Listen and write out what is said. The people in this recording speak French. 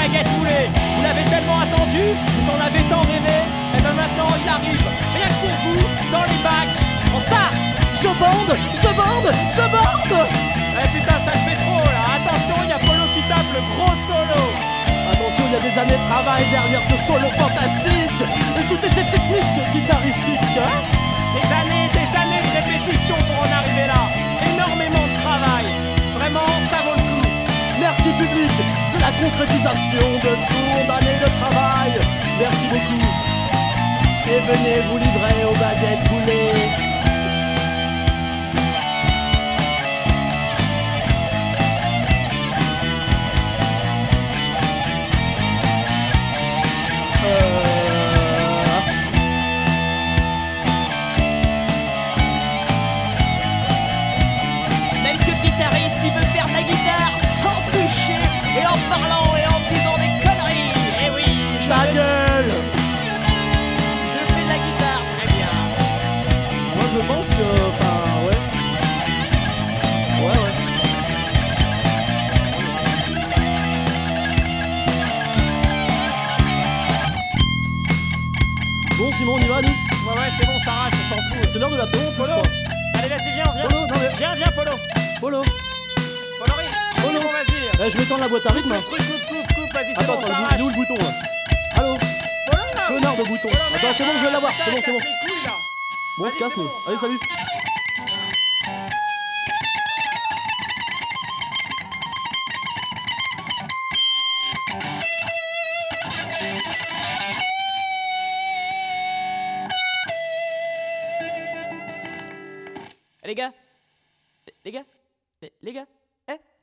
baguette roulée. Vous l'avez tellement attendu, vous en avez tant rêvé. Et ben maintenant il arrive, rien que pour vous, dans les bacs, en Sarthe. Je bande. Eh putain, ça le fait trop là. Attention, il y a Polo qui tape le gros solo. Attention, il y a des années de travail derrière ce solo fantastique. Écoutez cette technique guitaristique, hein. Des années de répétition pour en arriver là. Énormément de travail. Vraiment, ça vaut le coup. Merci public, c'est la concrétisation de tours d'années de travail. Merci beaucoup. Et venez vous livrer aux baguettes roulées. Même que guitariste, il peut faire de la guitare sans toucher et en parlant et en disant des conneries. Eh oui, Ta gueule. je fais de la guitare très bien. Moi je pense que... Enfin, ouais. Ouais. Bon Simon, on y va nous. Ouais, c'est bon, ça rage, on s'en fout. C'est l'heure de l'apéro, Polo, je crois. allez, vas-y, viens. Polo, non mais... Viens, Polo. Polo. Polo, c'est Polo. bon, vas-y. Eh, je vais tendre la boîte à rythme. Le truc, coupe, vas-y, c'est Attends, bon, ça attends, il rage. est où le bouton là? Allô? Polo, Connard de bouton. Polo, Attends, c'est bon, je vais l'avoir. putain, C'est bon, c'est bon. casse les couilles, là. Bon, on se Vas-y, casse, c'est nous. bon, Allez, ça salut. Eh, les gars, les gars, eh